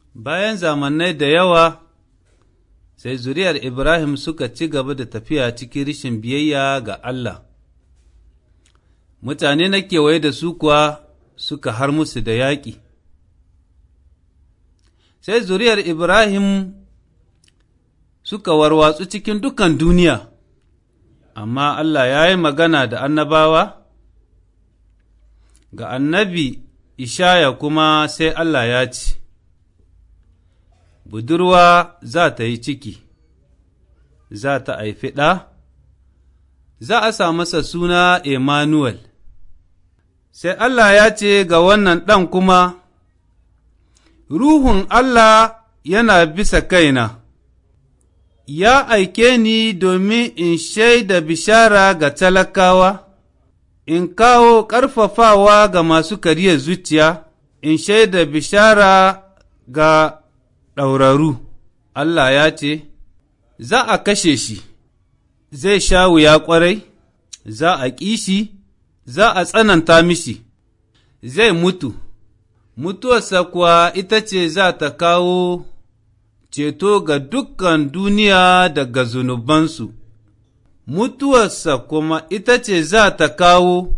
Bayan zamanai da yawa, sai zuriyar Ibrahim suka ci gaba da tafiya cikin rashin biyayya ga Allah. Mutane na kewaye da su kuwa suka har musu da yaƙi. Sai zuriyar Ibrahim suka warwatsu cikin dukan duniya, amma Allah ya yi magana da annabawa, ga annabi Ishaya kuma sai Allah ya ce, Budurwa za ta yi ciki, za ta haifi ɗa, za a sa masa suna Emmanuel. Sai Allah ya ce ga wannan ɗan kuma, Ruhun Allah yana bisa kaina, ya aike ni domin in shaida bishara ga talakawa, in kawo ƙarfafawa ga masu kariyar zuciya, in shaida bishara ga ɗauraru. Allah ya ce, Za a kashe shi, zai sha wuya ƙwarai, za a ƙi shi, za a tsananta mishi, zai mutu, mutuwarsa kuwa ita ce za ta kawo ceto ga dukkan duniya daga zunubansu, mutuwarsa kuma ita ce za ta kawo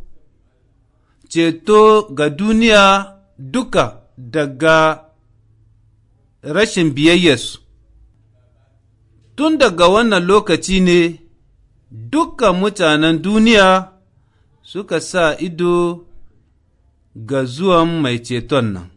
ceto ga duniya duka daga rashin biyayyarsu. Tun daga wannan lokaci ne dukkan mutanen duniya suka sa ido ga zuwan mai ceton nan.